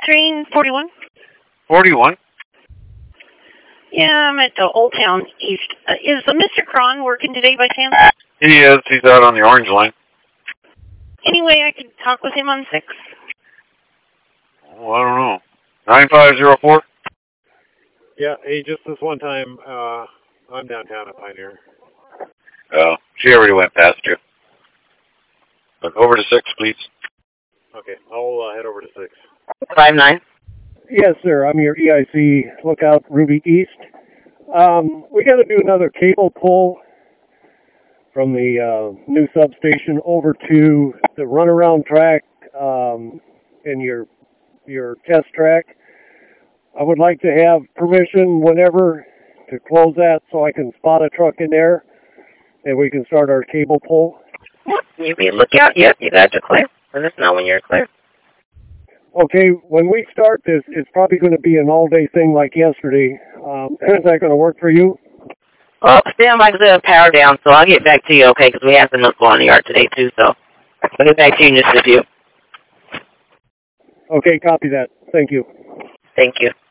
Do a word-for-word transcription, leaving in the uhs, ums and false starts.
Train forty-one. forty-one? Yeah, I'm at the Old Town East. Uh, is uh, Mister Cron working today by chance? He is. He's out on the orange line. Any way I could talk with him on six? Oh, I don't know. nine five zero four? Yeah, hey, just this one time, uh, I'm downtown at Pioneer. Oh, she already went past you. Look over to six, please. Okay, I'll uh, head over to six. Five nine. Yes, sir. I'm your E I C Lookout Ruby East. Um, we got to do another cable pull from the uh, new substation over to the runaround track um, in your your test track. I would like to have permission whenever to close that so I can spot a truck in there and we can start our cable pull. You be lookout. Yep, you got to clear. Let us know when you're clear. Okay, when we start this, it's probably going to be an all-day thing like yesterday. Um, is that going to work for you? Well, stand by because I have power down, so I'll get back to you, okay, because we have some milk on the yard today, too, so I'll get back to you in just a few. Okay, copy that. Thank you. Thank you.